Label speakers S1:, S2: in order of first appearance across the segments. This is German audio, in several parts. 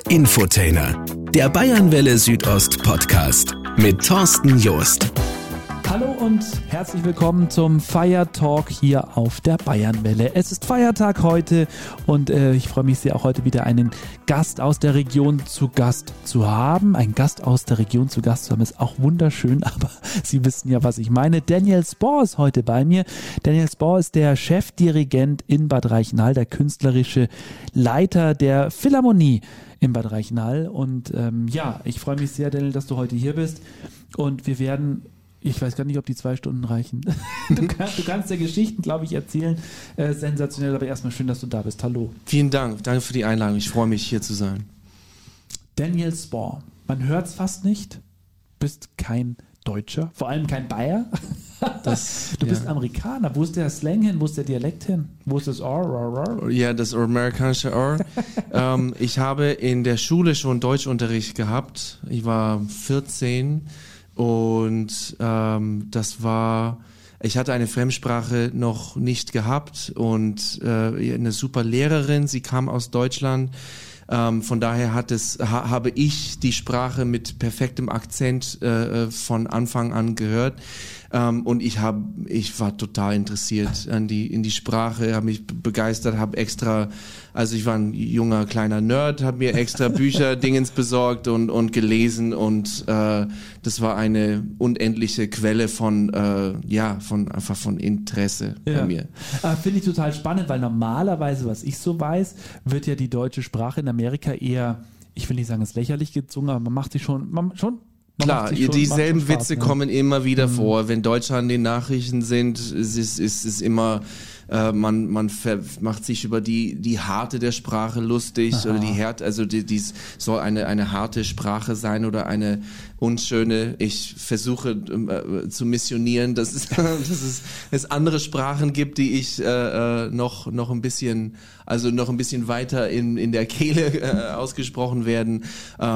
S1: Der Infotainer, der Bayernwelle Südost Podcast mit Thorsten Joost.
S2: Hallo und herzlich willkommen zum Fire Talk hier auf der Bayernwelle. Es ist Feiertag heute und ich freue mich sehr, auch heute wieder einen Gast aus der Region zu Gast zu haben. Ein Gast aus der Region zu Gast zu haben ist auch wunderschön, aber Sie wissen ja, was ich meine. Daniel Spohr ist heute bei mir. Daniel Spohr ist der Chefdirigent in Bad Reichenhall, der künstlerische Leiter der Philharmonie in Bad Reichenhall. Und ich freue mich sehr, Daniel, dass du heute hier bist. Und wir werden... Ich weiß gar nicht, ob die 2 Stunden reichen. Du kannst ja Geschichten, glaube ich, erzählen. Sensationell, aber erstmal schön, dass du da bist. Hallo.
S3: Vielen Dank. Danke für die Einladung. Ich freue mich, hier zu sein.
S2: Daniel Spohr. Man hört es fast nicht. Bist kein Deutscher, vor allem kein Bayer. Du bist Amerikaner. Wo ist der Slang hin? Wo ist der Dialekt hin? Wo ist das R?
S3: Ja, das amerikanische R. Ich habe in der Schule schon Deutschunterricht gehabt. Ich war 14. Und ich hatte eine Fremdsprache noch nicht gehabt und eine super Lehrerin, sie kam aus Deutschland. Von daher habe ich die Sprache mit perfektem Akzent von Anfang an gehört. Und ich war total interessiert in die Sprache, habe mich begeistert, ich war ein junger kleiner Nerd, habe mir extra Bücher Dingens besorgt und gelesen und das war eine unendliche Quelle von Interesse bei mir.
S2: Finde ich total spannend, weil normalerweise, was ich so weiß, wird ja die deutsche Sprache in Amerika eher, ich will nicht sagen, es ist lächerlich gezogen, aber man macht sie schon.
S3: Klar, dieselben Witze kommen immer wieder vor. Wenn Deutsche an den Nachrichten sind, ist es immer, man macht sich über die Harte der Sprache lustig. Aha. Oder die Härte, also die soll eine harte Sprache sein oder eine unschöne. Ich versuche zu missionieren, dass es andere Sprachen gibt, die ich noch ein bisschen weiter in der Kehle ausgesprochen werden.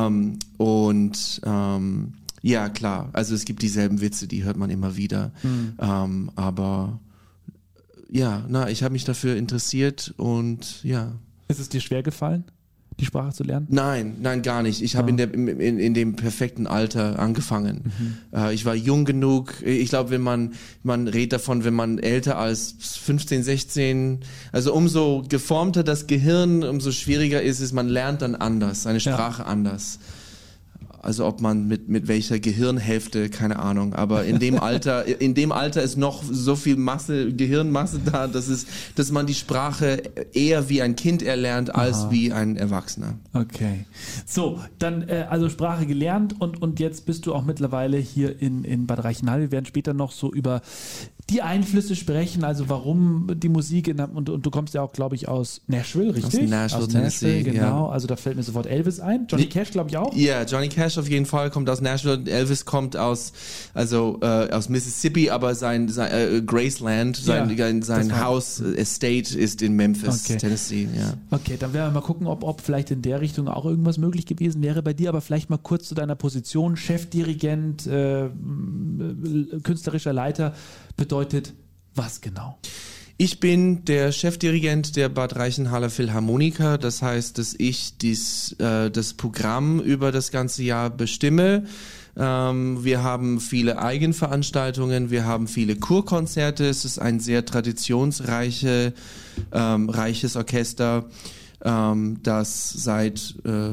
S3: Ja, klar. Also es gibt dieselben Witze, die hört man immer wieder. Aber ja, ich habe mich dafür interessiert und ja.
S2: Ist es dir schwer gefallen, die Sprache zu lernen?
S3: Nein, gar nicht. Ich habe in dem perfekten Alter angefangen. Ich war jung genug. Ich glaube, wenn man redet davon, wenn man älter als 15, 16, also umso geformter das Gehirn, umso schwieriger ist es, man lernt dann anders, seine Sprache anders. Also ob man mit welcher Gehirnhälfte, keine Ahnung. Aber in dem Alter ist noch so viel Gehirnmasse da, dass man die Sprache eher wie ein Kind erlernt als wie ein Erwachsener.
S2: Okay. So, dann also Sprache gelernt und jetzt bist du auch mittlerweile hier in Bad Reichenhall. Wir werden später noch so über die Einflüsse sprechen, also warum die Musik und du kommst ja auch, glaube ich, aus Nashville, richtig?
S3: Aus Nashville, Tennessee,
S2: genau. Ja. Also da fällt mir sofort Elvis ein. Johnny Cash, glaube ich, auch?
S3: Ja, Johnny Cash auf jeden Fall kommt aus Nashville. Elvis kommt aus Mississippi, aber sein Graceland, sein Haus, Estate ist in Memphis, Tennessee. Ja.
S2: Okay, dann werden wir mal gucken, ob vielleicht in der Richtung auch irgendwas möglich gewesen wäre bei dir, aber vielleicht mal kurz zu deiner Position. Chefdirigent, künstlerischer Leiter bedeutet was genau?
S3: Ich bin der Chefdirigent der Bad Reichenhaller Philharmoniker. Das heißt, dass ich das Programm über das ganze Jahr bestimme. Wir haben viele Eigenveranstaltungen, wir haben viele Kurkonzerte. Es ist ein sehr traditionsreiches Orchester, das es seit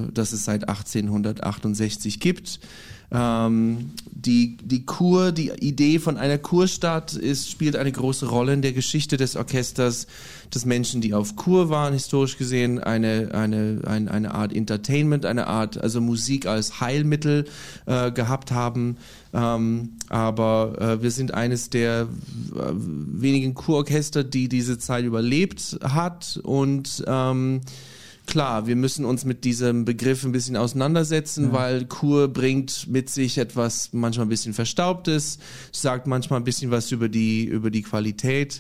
S3: 1868 gibt. Die Idee von einer Kurstadt spielt eine große Rolle in der Geschichte des Orchesters, dass Menschen, die auf Kur waren, historisch gesehen eine Art Entertainment, also Musik als Heilmittel gehabt haben. Aber wir sind eines der wenigen Kurorchester, die diese Zeit überlebt hat und klar, wir müssen uns mit diesem Begriff ein bisschen auseinandersetzen, weil Kur bringt mit sich etwas manchmal ein bisschen Verstaubtes, sagt manchmal ein bisschen was über die Qualität.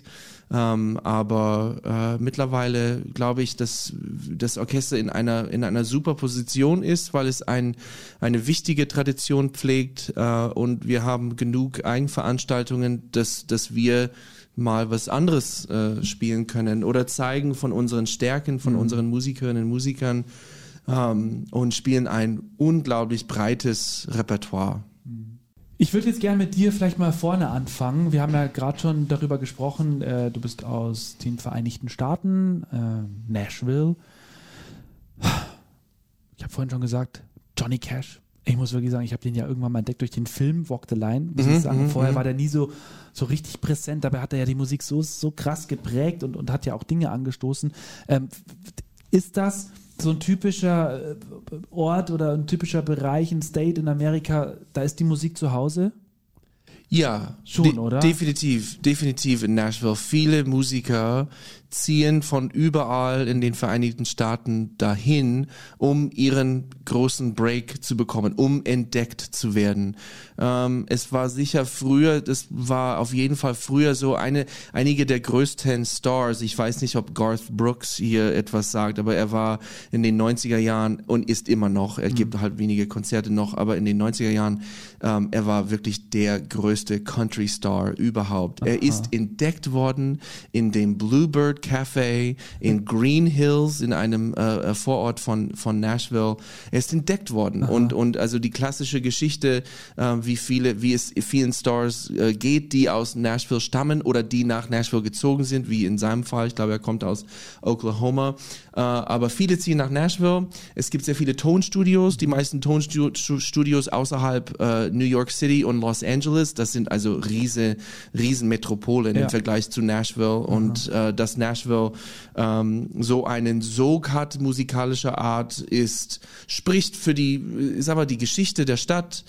S3: Aber mittlerweile glaube ich, dass das Orchester in einer super Position ist, weil es eine wichtige Tradition pflegt und wir haben genug Eigenveranstaltungen, dass wir mal was anderes spielen können oder zeigen von unseren Stärken, von unseren Musikerinnen und Musikern. und spielen ein unglaublich breites Repertoire.
S2: Ich würde jetzt gerne mit dir vielleicht mal vorne anfangen. Wir haben ja gerade schon darüber gesprochen, du bist aus den Vereinigten Staaten, Nashville. Ich habe vorhin schon gesagt, Johnny Cash. Ich muss wirklich sagen, ich habe den ja irgendwann mal entdeckt durch den Film Walk the Line, muss ich sagen. Vorher war der nie so richtig präsent, dabei hat er ja die Musik so krass geprägt und hat ja auch Dinge angestoßen. Ist das so ein typischer Ort oder ein typischer Bereich, ein State in Amerika, da ist die Musik zu Hause?
S3: Ja,
S2: schon, oder?
S3: Definitiv in Nashville. Viele Musiker ziehen von überall in den Vereinigten Staaten dahin, um ihren großen Break zu bekommen, um entdeckt zu werden. Es war sicher früher, das war auf jeden Fall früher so einige der größten Stars. Ich weiß nicht, ob Garth Brooks hier etwas sagt, aber er war in den 90er Jahren und ist immer noch, er gibt halt wenige Konzerte noch, aber in den 90er Jahren, er war wirklich der größte Country-Star überhaupt. Er ist entdeckt worden in dem Bluebird Café in Green Hills, in einem Vorort von Nashville. Er ist entdeckt worden und also die klassische Geschichte, wie es vielen Stars geht, die aus Nashville stammen oder die nach Nashville gezogen sind, wie in seinem Fall. Ich glaube, er kommt aus Oklahoma. Aber viele ziehen nach Nashville. Es gibt sehr viele Tonstudios. Die meisten Tonstudios außerhalb New York City und Los Angeles. Das sind also riesen Metropolen im Vergleich zu Nashville. Und dass Nashville so einen Sog hat, musikalischer Art, spricht für ist aber die Geschichte der Stadt.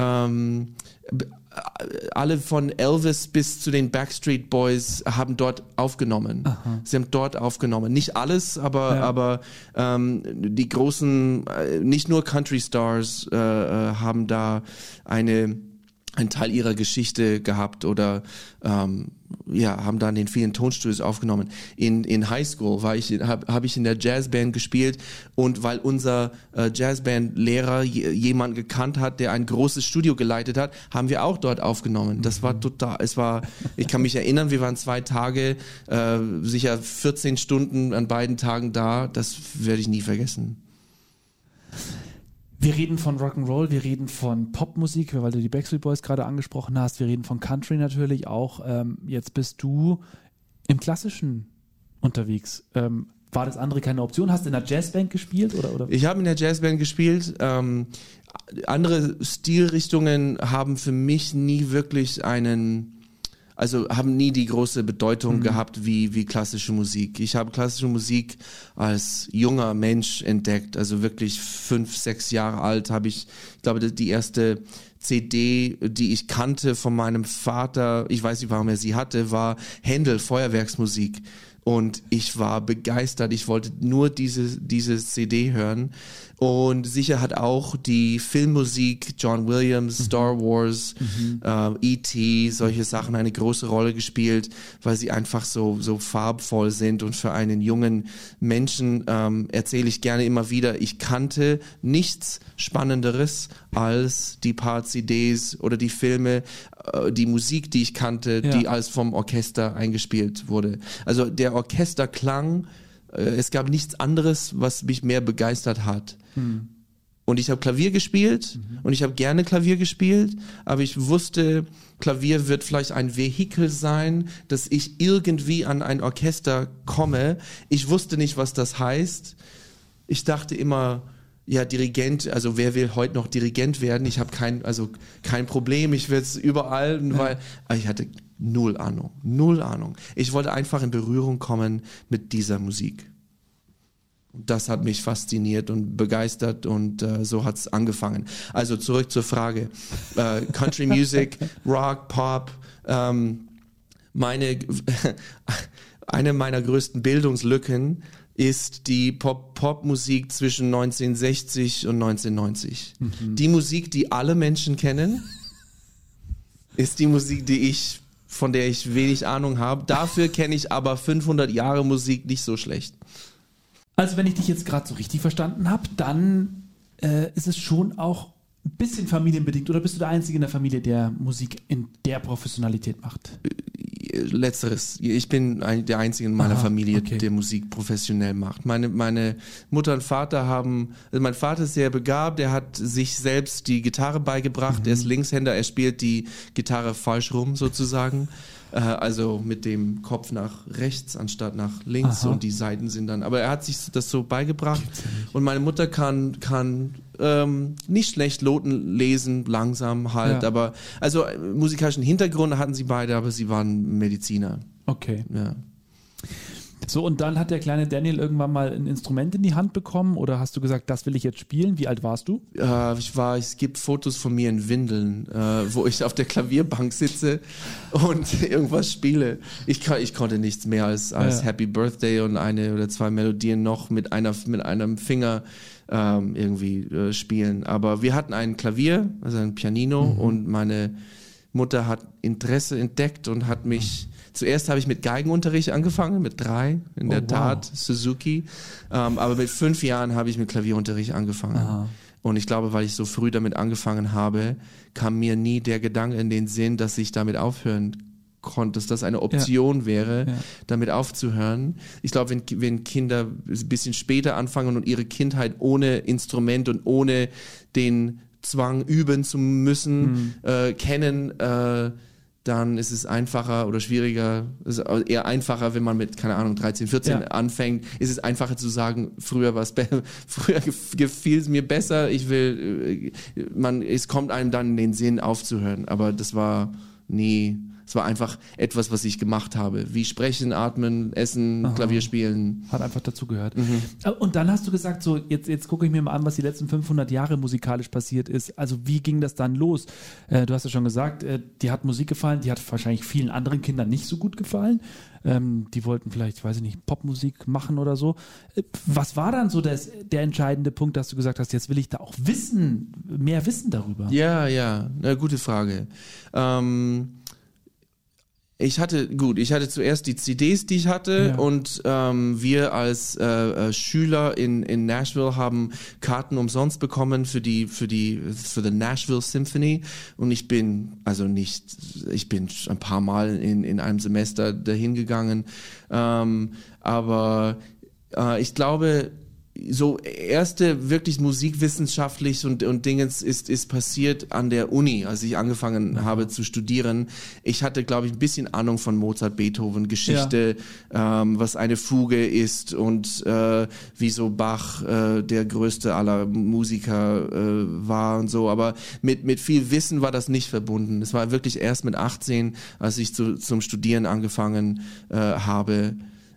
S3: Alle von Elvis bis zu den Backstreet Boys haben dort aufgenommen. Sie haben dort aufgenommen. Nicht alles, aber die großen, nicht nur Country Stars haben da einen Teil ihrer Geschichte gehabt oder haben da in den vielen Tonstudios aufgenommen. In Highschool habe ich in der Jazzband gespielt und weil unser Jazzband-Lehrer jemanden gekannt hat, der ein großes Studio geleitet hat, haben wir auch dort aufgenommen. Das war ich kann mich erinnern, wir waren 2 Tage, sicher 14 Stunden an beiden Tagen da. Das werde ich nie vergessen.
S2: Wir reden von Rock'n'Roll, wir reden von Popmusik, weil du die Backstreet Boys gerade angesprochen hast. Wir reden von Country natürlich auch. Jetzt bist du im Klassischen unterwegs. War das andere keine Option? Hast du in der Jazzband gespielt? Oder?
S3: Ich habe in der Jazzband gespielt. Andere Stilrichtungen haben für mich nie wirklich haben nie die große Bedeutung gehabt wie klassische Musik. Ich habe klassische Musik als junger Mensch entdeckt, also wirklich 5, 6 Jahre alt ich glaube, die erste CD, die ich kannte von meinem Vater, ich weiß nicht, warum er sie hatte, war Händel, Feuerwerksmusik. Und ich war begeistert. Ich wollte nur diese CD hören. Und sicher hat auch die Filmmusik, John Williams, Star Wars, E.T., solche Sachen eine große Rolle gespielt, weil sie einfach so farbvoll sind. Und für einen jungen Menschen erzähle ich gerne immer wieder, ich kannte nichts Spannenderes als die paar CDs oder die Filme, die Musik, die ich kannte, die alles vom Orchester eingespielt wurde. Also der Orchesterklang, es gab nichts anderes, was mich mehr begeistert hat. Und ich habe Klavier gespielt und ich habe gerne Klavier gespielt, aber ich wusste, Klavier wird vielleicht ein Vehikel sein, dass ich irgendwie an ein Orchester komme. Ich wusste nicht, was das heißt. Ich dachte immer, ja, Dirigent, also wer will heute noch Dirigent werden? Ich habe kein Problem, ich will es überall, aber ich hatte null Ahnung. Ich wollte einfach in Berührung kommen mit dieser Musik. Das hat mich fasziniert und begeistert und so hat es angefangen. Also zurück zur Frage. Country Music, Rock, Pop, eine meiner größten Bildungslücken ist die Popmusik zwischen 1960 und 1990. Die Musik, die alle Menschen kennen, ist die Musik, von der ich wenig Ahnung habe. Dafür kenne ich aber 500 Jahre Musik nicht so schlecht.
S2: Also wenn ich dich jetzt gerade so richtig verstanden habe, dann ist es schon auch ein bisschen familienbedingt oder bist du der Einzige in der Familie, der Musik in der Professionalität macht?
S3: Letzteres. Ich bin der Einzige in meiner Familie, der Musik professionell macht. Meine Mutter und Vater also mein Vater ist sehr begabt, er hat sich selbst die Gitarre beigebracht, er ist Linkshänder, er spielt die Gitarre falsch rum sozusagen. Also mit dem Kopf nach rechts anstatt nach links und die Seiten sind dann, aber er hat sich das so beigebracht und meine Mutter kann nicht schlecht Noten lesen, langsam halt, aber also musikalischen Hintergrund hatten sie beide, aber sie waren Mediziner.
S2: Okay.
S3: Ja.
S2: So, und dann hat der kleine Daniel irgendwann mal ein Instrument in die Hand bekommen oder hast du gesagt, das will ich jetzt spielen? Wie alt warst du?
S3: Es gibt Fotos von mir in Windeln, wo ich auf der Klavierbank sitze und irgendwas spiele. Ich konnte nichts mehr als Happy Birthday und 1 oder 2 Melodien noch mit einem Finger irgendwie spielen. Aber wir hatten ein Klavier, also ein Pianino und meine Mutter hat Interesse entdeckt und hat mich... Zuerst habe ich mit Geigenunterricht angefangen, mit 3, in der Tat, Suzuki. Aber mit 5 Jahren habe ich mit Klavierunterricht angefangen. Aha. Und ich glaube, weil ich so früh damit angefangen habe, kam mir nie der Gedanke in den Sinn, dass ich damit aufhören konnte, dass das eine Option wäre, damit aufzuhören. Ich glaube, wenn Kinder ein bisschen später anfangen und ihre Kindheit ohne Instrument und ohne den Zwang üben zu müssen, kennen, dann ist es einfacher oder schwieriger, ist eher einfacher, wenn man mit, keine Ahnung, 13, 14 anfängt, ist es einfacher zu sagen, früher gefiel es mir besser, es kommt einem dann in den Sinn aufzuhören, aber das war einfach etwas, was ich gemacht habe. Wie sprechen, atmen, essen, Klavier spielen.
S2: Hat einfach dazugehört. Und dann hast du gesagt, so jetzt gucke ich mir mal an, was die letzten 500 Jahre musikalisch passiert ist. Also wie ging das dann los? Du hast ja schon gesagt, dir hat Musik gefallen, die hat wahrscheinlich vielen anderen Kindern nicht so gut gefallen. Die wollten vielleicht, weiß ich nicht, Popmusik machen oder so. Was war dann so der entscheidende Punkt, dass du gesagt hast, jetzt will ich da auch mehr wissen darüber?
S3: Ja, eine gute Frage. Ich hatte zuerst die CDs, die ich hatte und wir als Schüler in Nashville haben Karten umsonst bekommen für die Nashville Symphony und ich bin ein paar Mal in einem Semester dahin gegangen, aber ich glaube, so erste wirklich musikwissenschaftlich und Dingens ist passiert an der Uni, als ich angefangen habe zu studieren. Ich hatte, glaube ich, ein bisschen Ahnung von Mozart, Beethoven, Geschichte, was eine Fuge ist und wieso Bach der größte aller Musiker war und so. Aber mit viel Wissen war das nicht verbunden. Es war wirklich erst mit 18, als ich zum Studieren angefangen habe.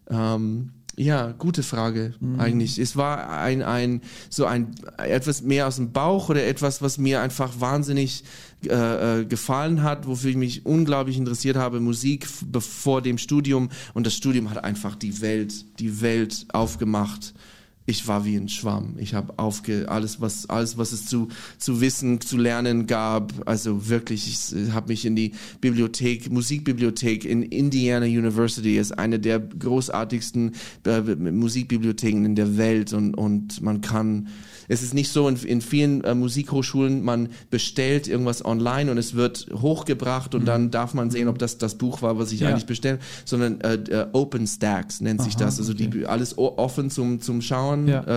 S3: Ja, gute Frage eigentlich. Es war ein etwas mehr aus dem Bauch oder etwas, was mir einfach wahnsinnig gefallen hat, wofür ich mich unglaublich interessiert habe, Musik vor dem Studium, und das Studium hat einfach die Welt aufgemacht. Ich war wie ein Schwamm. Ich habe alles, was es zu wissen, zu lernen gab. Also wirklich, ich habe mich in die Musikbibliothek in Indiana University, ist eine der großartigsten Musikbibliotheken in der Welt, und man kann, es ist nicht so in vielen Musikhochschulen, man bestellt irgendwas online und es wird hochgebracht und dann darf man sehen, ob das Buch war, was ich eigentlich bestellt, sondern OpenStax nennt sich das, also alles offen zum Schauen.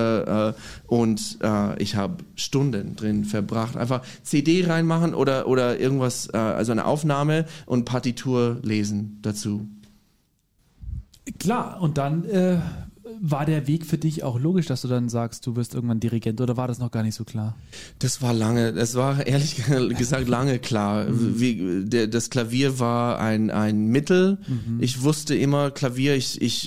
S3: Und ich habe Stunden drin verbracht, einfach CD reinmachen oder irgendwas, also eine Aufnahme und Partitur lesen dazu.
S2: Klar, und dann war der Weg für dich auch logisch, dass du dann sagst, du wirst irgendwann Dirigent, oder war das noch gar nicht so klar?
S3: Das war ehrlich gesagt lange klar. Das Klavier war ein Mittel. Ich wusste immer, Klavier,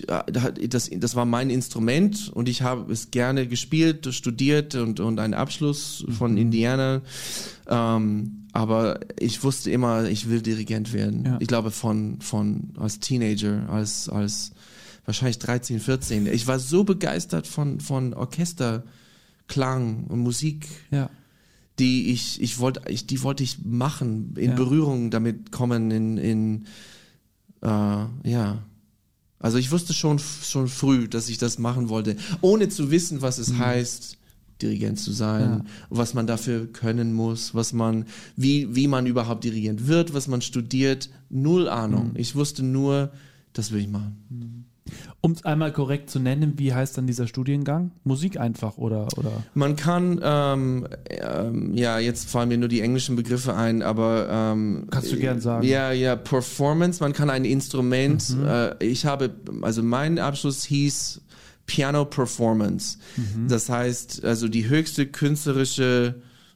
S3: das war mein Instrument und ich habe es gerne gespielt, studiert und einen Abschluss von Indiana. Aber ich wusste immer, ich will Dirigent werden. Ja. Ich glaube als Teenager, als wahrscheinlich 13, 14. Ich war so begeistert von Orchesterklang und Musik, die wollte ich machen, in Berührung damit kommen, Also ich wusste schon früh, dass ich das machen wollte, ohne zu wissen, was es heißt, Dirigent zu sein, was man dafür können muss, wie man überhaupt Dirigent wird, was man studiert, null Ahnung. Ich wusste nur, das will ich machen.
S2: Um es einmal korrekt zu nennen, wie heißt dann dieser Studiengang? Musik einfach oder?
S3: Man kann, jetzt fallen mir nur die englischen Begriffe ein, aber
S2: kannst du gern sagen.
S3: Ja, Performance, man kann ein Instrument, mein Abschluss hieß Piano Performance. Das heißt, also das höchste künstlerische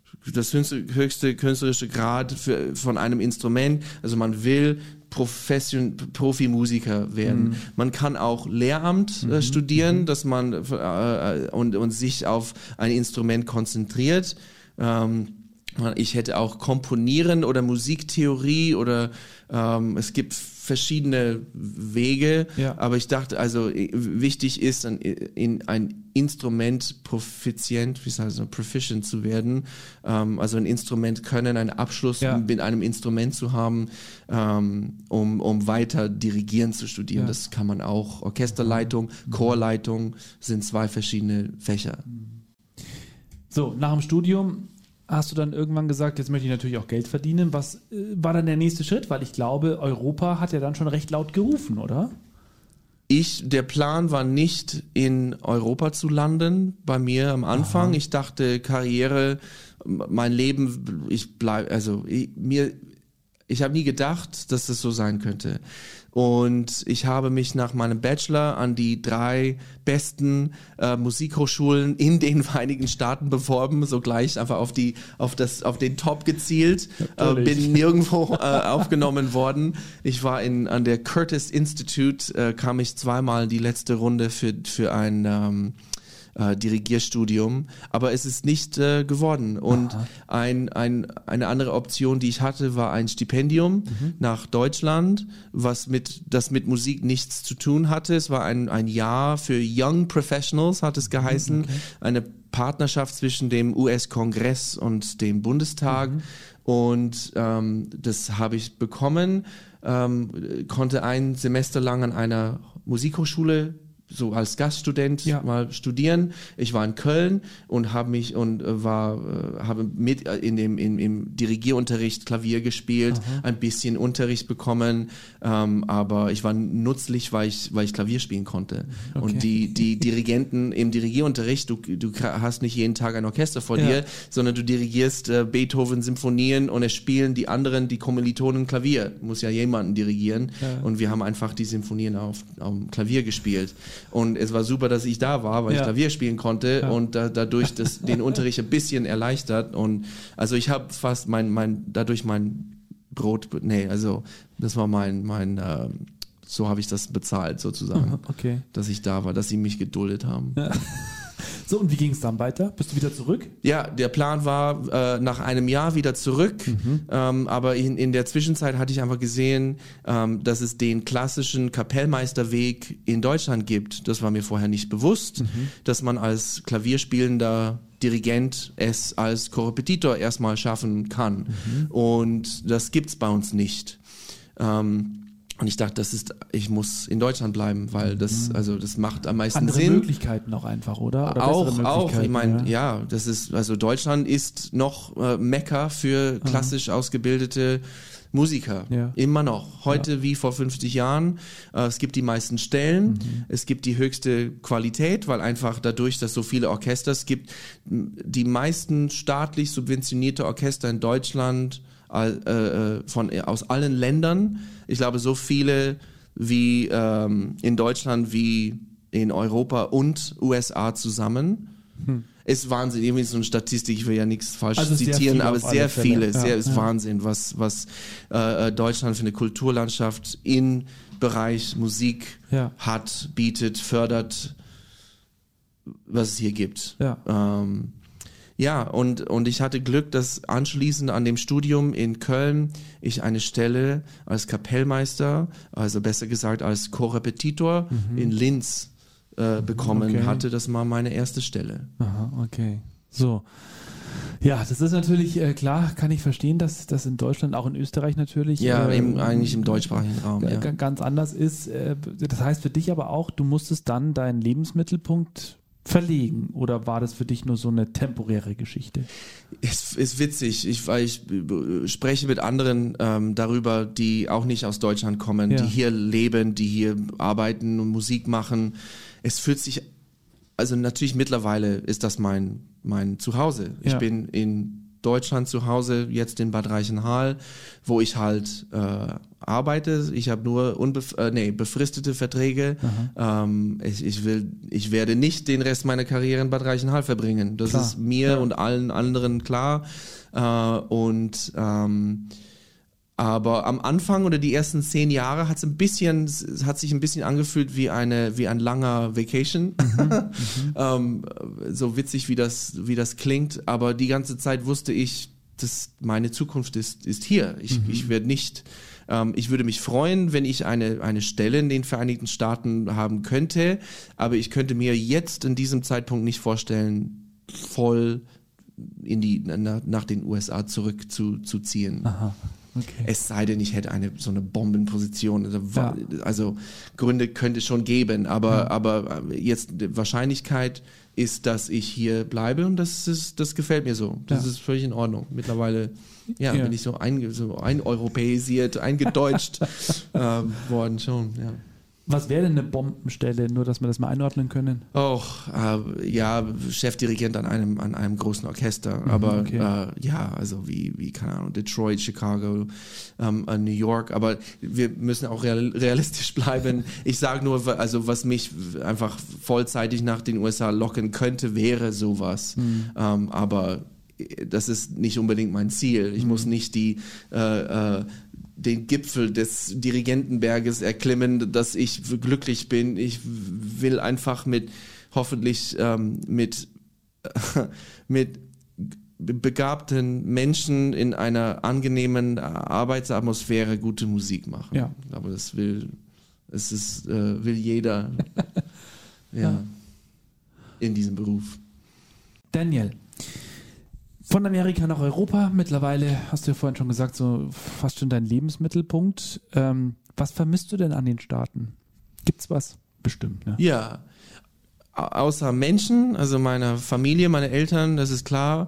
S3: Grad von einem Instrument, also man will Profimusiker werden. Man kann auch Lehramt studieren, dass man und sich auf ein Instrument konzentriert. Ich hätte auch Komponieren oder Musiktheorie oder es gibt verschiedene Wege, aber ich dachte, also wichtig ist, in ein Instrument proficient zu werden, also ein Instrument können, einen Abschluss mit einem Instrument zu haben, um weiter dirigieren zu studieren. Das kann man auch. Orchesterleitung, Chorleitung sind 2 verschiedene Fächer.
S2: So, nach dem Studium hast du dann irgendwann gesagt, jetzt möchte ich natürlich auch Geld verdienen. Was war dann der nächste Schritt? Weil ich glaube, Europa hat ja dann schon recht laut gerufen, oder?
S3: Der Plan war nicht, in Europa zu landen, bei mir am Anfang. Ich dachte, Karriere, mein Leben, ich habe nie gedacht, dass das so sein könnte. Und ich habe mich nach meinem Bachelor an die 3 besten Musikhochschulen in den Vereinigten Staaten beworben, so gleich einfach auf den Top gezielt, bin nirgendwo aufgenommen worden. Ich war an der Curtis Institute, kam ich 2-mal die letzte Runde für ein Dirigierstudium, aber es ist nicht geworden. Und eine andere Option, die ich hatte, war ein Stipendium nach Deutschland, das mit Musik nichts zu tun hatte. Es war ein Jahr für Young Professionals, hat es geheißen, eine Partnerschaft zwischen dem US-Kongress und dem Bundestag. Und das habe ich bekommen, konnte ein Semester lang an einer Musikhochschule so als Gaststudent mal studieren. Ich war in Köln und habe mit im Dirigierunterricht Klavier gespielt, ein bisschen Unterricht bekommen, aber ich war nützlich, weil ich Klavier spielen konnte. Und die Dirigenten im Dirigierunterricht, du hast nicht jeden Tag ein Orchester vor dir, sondern du dirigierst Beethoven Symphonien und es spielen die Kommilitonen Klavier. Muss ja jemanden dirigieren. Und wir haben einfach die Symphonien auf Klavier gespielt. Und es war super, dass ich da war, weil ich Klavier spielen konnte und dadurch den Unterricht ein bisschen erleichtert. Und also ich habe fast dadurch mein Brot, das war so habe ich das bezahlt sozusagen, dass ich da war, dass sie mich geduldet haben.
S2: So, und wie ging es dann weiter? Bist du wieder zurück?
S3: Ja, der Plan war, nach einem Jahr wieder zurück, aber in der Zwischenzeit hatte ich einfach gesehen, dass es den klassischen Kapellmeisterweg in Deutschland gibt. Das war mir vorher nicht bewusst, dass man als Klavierspielender Dirigent es als Korrepetitor erstmal schaffen kann. Und das gibt's bei uns nicht. Und ich dachte, ich muss in Deutschland bleiben, weil das macht am meisten
S2: andere
S3: Sinn.
S2: Andere Möglichkeiten auch einfach, oder
S3: Auch. Ich meine, das ist, also Deutschland ist noch Mekka für klassisch ausgebildete Musiker. Immer noch. Heute wie vor 50 Jahren. Es gibt die meisten Stellen. Es gibt die höchste Qualität, weil einfach dadurch, dass so viele Orchester es gibt, die meisten staatlich subventionierte Orchester in Deutschland aus allen Ländern. Ich glaube, so viele wie in Deutschland wie in Europa und USA zusammen. Ist Wahnsinn, irgendwie so eine Statistik, ich will ja nichts falsch zitieren, aber sehr viele, ist Wahnsinn, was Deutschland für eine Kulturlandschaft im Bereich Musik hat, bietet, fördert, was es hier gibt. Und ich hatte Glück, dass anschließend an dem Studium in Köln ich eine Stelle als Kapellmeister, also besser gesagt als Korrepetitor in Linz bekommen hatte. Das war meine erste Stelle.
S2: Aha, okay. So. Ja, das ist natürlich klar, kann ich verstehen, dass das in Deutschland, auch in Österreich natürlich
S3: eigentlich im deutschsprachigen Raum
S2: ganz anders ist. Das heißt für dich aber auch, du musstest dann deinen Lebensmittelpunkt verlegen oder war das für dich nur so eine temporäre Geschichte?
S3: Es ist witzig, weil ich spreche mit anderen darüber, die auch nicht aus Deutschland kommen, die hier leben, die hier arbeiten und Musik machen. Es fühlt sich, also natürlich mittlerweile ist das mein Zuhause. Ich bin in Deutschland zu Hause, jetzt in Bad Reichenhall, wo ich halt arbeite. Ich habe nur befristete Verträge. Ich werde nicht den Rest meiner Karriere in Bad Reichenhall verbringen. Das ist mir und allen anderen klar. Aber am Anfang oder die ersten 10 Jahre hat sich ein bisschen angefühlt wie ein langer Vacation. So witzig wie das klingt, aber die ganze Zeit wusste ich, dass meine Zukunft ist hier. Ich werde nicht, ich würde mich freuen, wenn ich eine Stelle in den Vereinigten Staaten haben könnte, aber ich könnte mir jetzt in diesem Zeitpunkt nicht vorstellen, voll nach den USA zurückzuziehen. Aha. Okay. Es sei denn, ich hätte so eine Bombenposition. Also Gründe könnte es schon geben, aber jetzt die Wahrscheinlichkeit ist, dass ich hier bleibe und das gefällt mir so. Das ist völlig in Ordnung. Mittlerweile bin ich so eineuropäisiert, eingedeutscht worden schon, ja.
S2: Was wäre denn eine Bombenstelle, nur dass wir das mal einordnen können?
S3: Chefdirigent an einem großen Orchester, aber also wie keine Ahnung, Detroit, Chicago, New York, aber wir müssen auch realistisch bleiben. Ich sage nur, also was mich einfach vollzeitig nach den USA locken könnte, wäre sowas, aber das ist nicht unbedingt mein Ziel. Ich muss nicht den Gipfel des Dirigentenberges erklimmen, dass ich glücklich bin. Ich will einfach hoffentlich mit begabten Menschen in einer angenehmen Arbeitsatmosphäre gute Musik machen. Ja. Aber das will jeder in diesem Beruf.
S2: Daniel, von Amerika nach Europa, mittlerweile, hast du ja vorhin schon gesagt, so fast schon dein Lebensmittelpunkt. Was vermisst du denn an den Staaten? Gibt's was? Bestimmt, ne?
S3: Ja, außer Menschen, also meiner Familie, meine Eltern, das ist klar.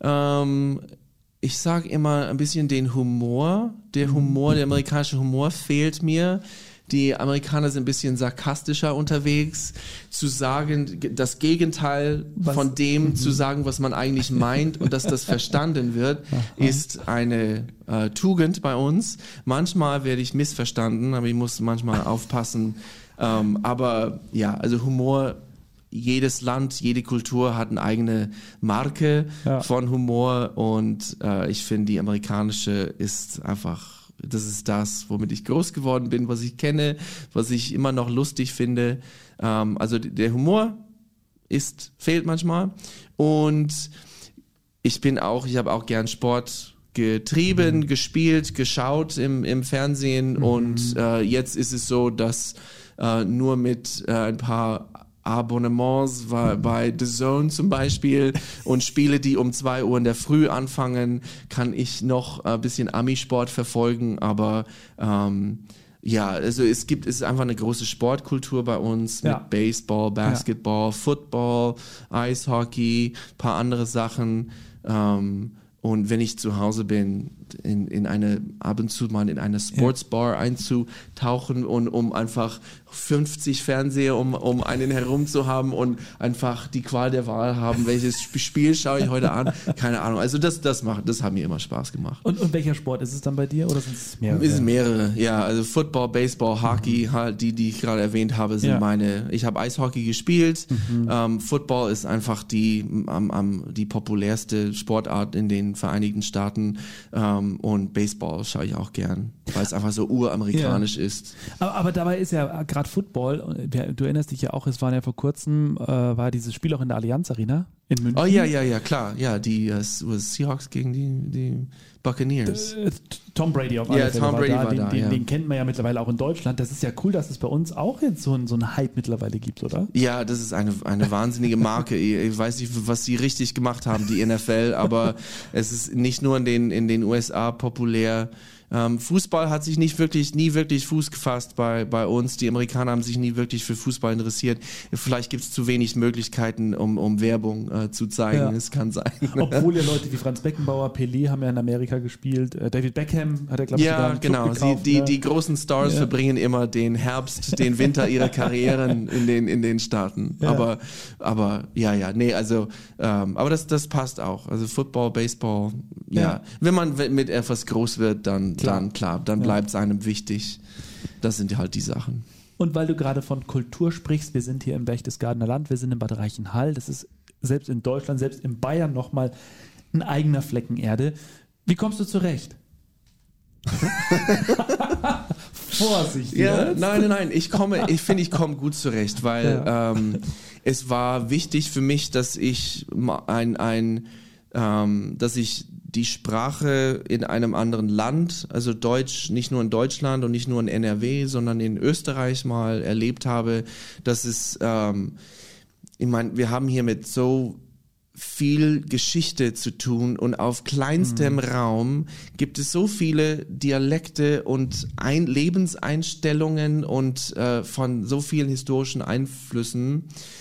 S3: Ich sage immer ein bisschen den Humor. Der amerikanische Humor fehlt mir. Die Amerikaner sind ein bisschen sarkastischer unterwegs, zu sagen, das Gegenteil von dem zu sagen, was man eigentlich meint und dass das verstanden wird, ist eine Tugend bei uns. Manchmal werde ich missverstanden, aber ich muss manchmal aufpassen. Aber ja, also Humor, jedes Land, jede Kultur hat eine eigene Marke von Humor und ich finde, die amerikanische ist einfach, das ist das, womit ich groß geworden bin, was ich kenne, was ich immer noch lustig finde. Also der Humor fehlt manchmal. Und ich habe auch gern Sport getrieben, gespielt, geschaut im Fernsehen. Und jetzt ist es so, dass nur mit ein paar Abonnements bei The Zone zum Beispiel und Spiele, die um 2 Uhr in der Früh anfangen, kann ich noch ein bisschen Ami-Sport verfolgen, aber also es ist einfach eine große Sportkultur bei uns mit Baseball, Basketball, Football, Eishockey, paar andere Sachen. Und wenn ich zu Hause bin, ab und zu mal in eine Sportsbar einzutauchen und um einfach 50 Fernseher um einen herum zu haben und einfach die Qual der Wahl haben, welches Spiel schaue ich heute an, keine Ahnung. Also das hat mir immer Spaß gemacht.
S2: Und welcher Sport ist es dann bei dir oder sind es mehrere?
S3: Es sind mehrere, ja. Also Football, Baseball, Hockey, halt die ich gerade erwähnt habe, sind meine. Ich habe Eishockey gespielt. Football ist einfach die populärste Sportart in den Vereinigten Staaten. Und Baseball schaue ich auch gern, weil es einfach so uramerikanisch ist.
S2: Aber dabei ist ja gerade Football, du erinnerst dich ja auch, es war ja vor kurzem, war dieses Spiel auch in der Allianz Arena in München.
S3: Oh ja, klar. Ja, die Seahawks gegen die Buccaneers.
S2: Tom Brady auf alle Fälle
S3: Tom Brady war da.
S2: Den kennt man ja mittlerweile auch in Deutschland. Das ist ja cool, dass es bei uns auch jetzt so einen Hype mittlerweile gibt, oder?
S3: Ja, das ist eine wahnsinnige Marke. Ich weiß nicht, was sie richtig gemacht haben, die NFL, aber es ist nicht nur in den USA populär. Fußball hat sich nie wirklich Fuß gefasst bei uns. Die Amerikaner haben sich nie wirklich für Fußball interessiert. Vielleicht gibt es zu wenig Möglichkeiten, um Werbung zu zeigen. Es kann sein.
S2: Obwohl ja Leute wie Franz Beckenbauer, Pelé haben ja in Amerika gespielt. David Beckham hat glaube ich, sogar einen Club gekauft.
S3: Die großen Stars verbringen immer den Herbst, den Winter ihrer Karrieren in den Staaten. Ja. Aber das passt auch. Also Football, Baseball, wenn man mit etwas groß wird, dann bleibt es einem wichtig. Das sind halt die Sachen.
S2: Und weil du gerade von Kultur sprichst, wir sind hier im Berchtesgadener Land, wir sind in Bad Reichenhall, das ist selbst in Deutschland, selbst in Bayern nochmal ein eigener Flecken Erde. Wie kommst du zurecht? Vorsicht.
S3: Ja, nein, ich komme gut zurecht, weil es war wichtig für mich, dass ich dass ich die Sprache in einem anderen Land, also Deutsch, nicht nur in Deutschland und nicht nur in NRW, sondern in Österreich mal erlebt habe, dass es, ich meine, wir haben hier mit so viel Geschichte zu tun und auf kleinstem Raum gibt es so viele Dialekte und Lebenseinstellungen und von so vielen historischen Einflüssen.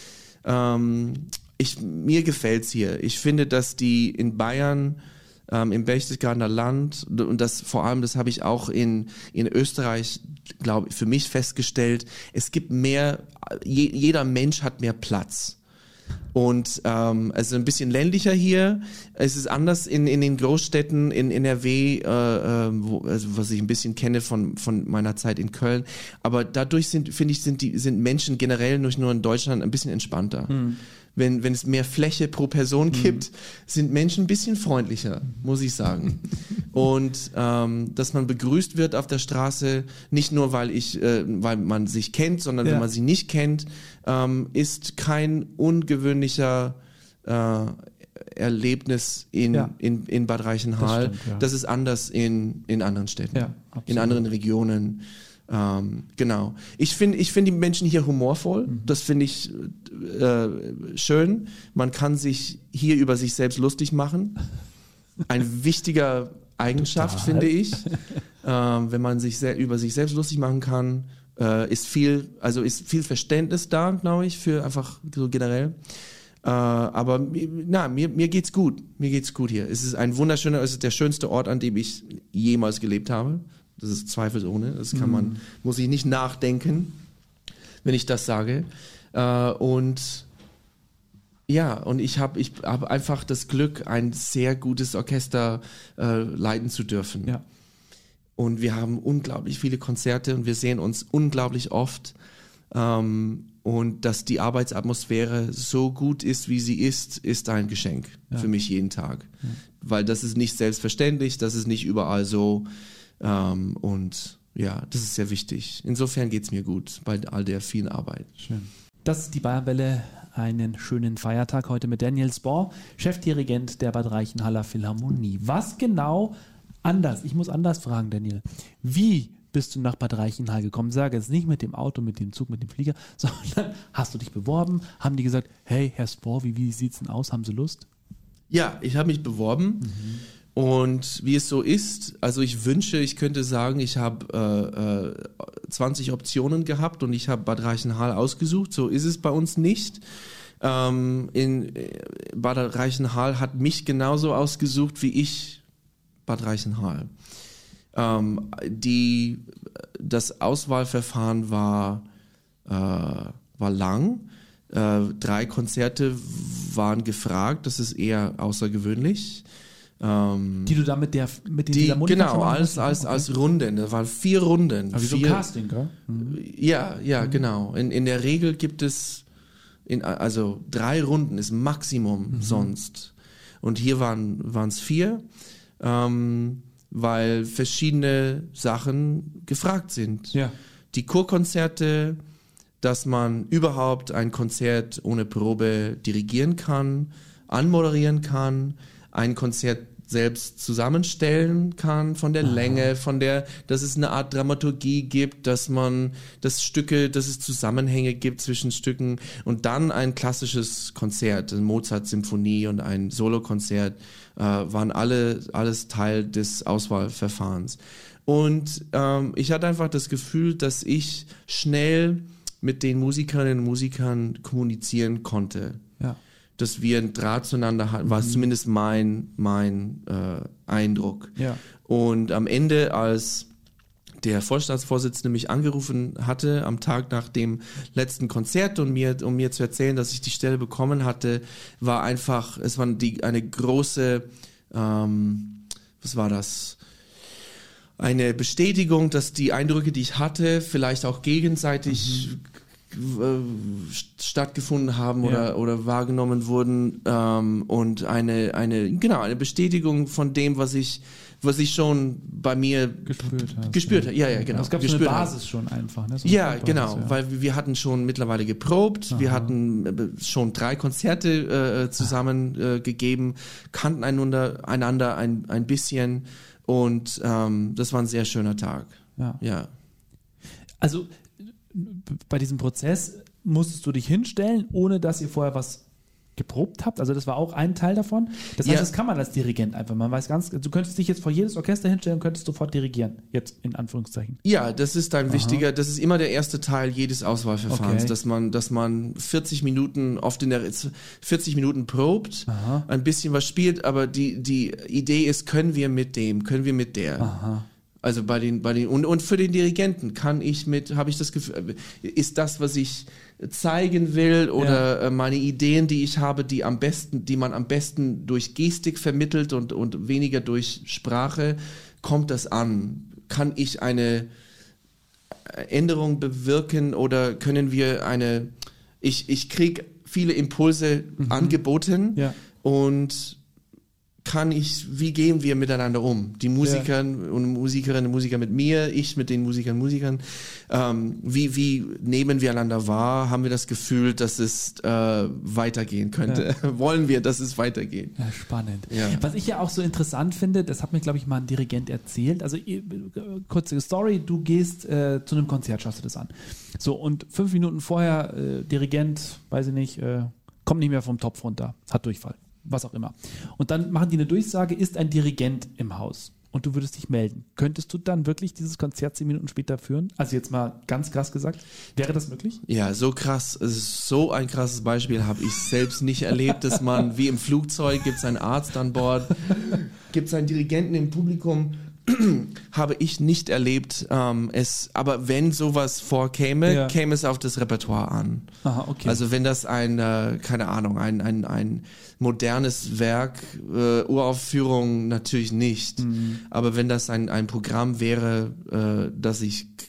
S3: Mir gefällt's hier. Ich finde, dass die in Bayern im Berchtesgadener Land und das habe ich auch in Österreich, glaube ich, für mich festgestellt, es gibt mehr, jeder Mensch hat mehr Platz. Und es ist ein bisschen ländlicher hier. Es ist anders in den Großstädten in NRW, was ich ein bisschen kenne von meiner Zeit in Köln. Aber dadurch sind Menschen generell nicht nur in Deutschland ein bisschen entspannter. Wenn es mehr Fläche pro Person gibt, sind Menschen ein bisschen freundlicher, muss ich sagen. Und dass man begrüßt wird auf der Straße, nicht nur weil man sich kennt, sondern wenn man sie nicht kennt, ist kein ungewöhnlicher Erlebnis in Bad Reichenhall. Das stimmt, das ist anders in anderen Städten, in anderen Regionen. Genau. Ich finde die Menschen hier humorvoll. Das finde ich schön. Man kann sich hier über sich selbst lustig machen. Ein wichtiger Eigenschaft, finde ich. Wenn man sich über sich selbst lustig machen kann, ist viel Verständnis da, glaube ich, für einfach so generell. Aber mir geht's gut. Mir geht's gut hier. Es ist es ist der schönste Ort, an dem ich jemals gelebt habe. Das ist zweifelsohne. Das muss ich nicht nachdenken, wenn ich das sage. Und ich habe einfach das Glück, ein sehr gutes Orchester leiten zu dürfen. Ja. Und wir haben unglaublich viele Konzerte und wir sehen uns unglaublich oft. Und dass die Arbeitsatmosphäre so gut ist, wie sie ist ein Geschenk für mich jeden Tag. Ja. Weil das ist nicht selbstverständlich, das ist nicht überall so. Und das ist sehr wichtig. Insofern geht's mir gut bei all der vielen Arbeit.
S2: Schön. Das ist die Bayernwelle, einen schönen Feiertag heute mit Daniel Spohr, Chefdirigent der Bad Reichenhaller Philharmonie. Was genau anders? Ich muss anders fragen, Daniel. Wie bist du nach Bad Reichenhall gekommen? Sage jetzt nicht mit dem Auto, mit dem Zug, mit dem Flieger, sondern hast du dich beworben? Haben die gesagt, hey, Herr Spohr, wie sieht's denn aus? Haben Sie Lust?
S3: Ja, ich habe mich beworben. Und wie es so ist, also ich könnte sagen, ich habe 20 Optionen gehabt und ich habe Bad Reichenhall ausgesucht. So ist es bei uns nicht. In Bad Reichenhall hat mich genauso ausgesucht wie ich Bad Reichenhall. Das Auswahlverfahren war lang. 3 Konzerte waren gefragt. Das ist eher außergewöhnlich.
S2: Die du da mit dieser Philharmonie
S3: genau, als Runden. Da waren 4 Runden.
S2: Aber wie so ein Casting, gell?
S3: Ja, genau. In der Regel gibt es 3 Runden ist Maximum sonst. Und hier waren es 4, weil verschiedene Sachen gefragt sind. Ja. Die Chorkonzerte, dass man überhaupt ein Konzert ohne Probe dirigieren kann, anmoderieren kann, ein Konzert selbst zusammenstellen kann von der Länge, dass es eine Art Dramaturgie gibt, dass es Zusammenhänge gibt zwischen Stücken und dann ein klassisches Konzert, eine Mozart-Symphonie und ein Solokonzert waren alles Teil des Auswahlverfahrens. Und ich hatte einfach das Gefühl, dass ich schnell mit den Musikerinnen und Musikern kommunizieren konnte.
S2: Ja.
S3: Dass wir einen Draht zueinander hatten, war zumindest mein Eindruck.
S2: Ja.
S3: Und am Ende, als der Vorstandsvorsitzende mich angerufen hatte, am Tag nach dem letzten Konzert, um mir zu erzählen, dass ich die Stelle bekommen hatte, war einfach, es war eine große, was war das? Eine Bestätigung, dass die Eindrücke, die ich hatte, vielleicht auch gegenseitig stattgefunden haben oder wahrgenommen wurden, und eine Bestätigung von dem, was ich schon bei mir gespürt habe. Ja, genau.
S2: Es gab so eine Basis schon einfach. Ne? So
S3: weil wir hatten schon mittlerweile geprobt, wir hatten schon 3 Konzerte zusammen gegeben, kannten einander ein bisschen, und das war ein sehr schöner Tag. Ja.
S2: Also bei diesem Prozess musstest du dich hinstellen, ohne dass ihr vorher was geprobt habt? Also das war auch ein Teil davon. Das heißt, das kann man als Dirigent einfach. Man weiß du könntest dich jetzt vor jedes Orchester hinstellen und könntest sofort dirigieren. Jetzt in Anführungszeichen.
S3: Ja, das ist ein wichtiger, das ist immer der erste Teil jedes Auswahlverfahrens, dass man 40 Minuten, oft 40 Minuten probt, ein bisschen was spielt, aber die Idee ist, können wir mit der.
S2: Aha.
S3: Also und für den Dirigenten habe ich das Gefühl, ist das, was ich zeigen will, oder meine Ideen, die ich habe, die man am besten durch Gestik vermittelt und weniger durch Sprache, kommt das an? Kann ich eine Änderung bewirken, oder können wir ich kriege viele Impulse angeboten, und wie gehen wir miteinander um? Die Musiker und Musikerinnen und Musiker mit mir, ich mit den Musikern und Musikern. Wie nehmen wir einander wahr? Haben wir das Gefühl, dass es weitergehen könnte? Ja. Wollen wir, dass es weitergeht?
S2: Ja, spannend.
S3: Ja.
S2: Was ich ja auch so interessant finde, das hat mir, glaube ich, mal ein Dirigent erzählt. Also, kurze Story, du gehst zu einem Konzert, schaust du das an. So, und 5 Minuten vorher, Dirigent, weiß ich nicht, kommt nicht mehr vom Topf runter, hat Durchfall. Was auch immer. Und dann machen die eine Durchsage, ist ein Dirigent im Haus und du würdest dich melden. Könntest du dann wirklich dieses Konzert 10 Minuten später führen? Also jetzt mal ganz krass gesagt. Wäre das möglich?
S3: Ja, so krass. So ein krasses Beispiel habe ich selbst nicht erlebt, dass man wie im Flugzeug, gibt es einen Arzt an Bord, gibt es einen Dirigenten im Publikum. Habe ich nicht erlebt. Aber wenn sowas vorkäme, käme es auf das Repertoire an.
S2: Aha, okay.
S3: Also wenn das ein modernes Werk, Uraufführung natürlich nicht. Aber wenn das ein Programm wäre, das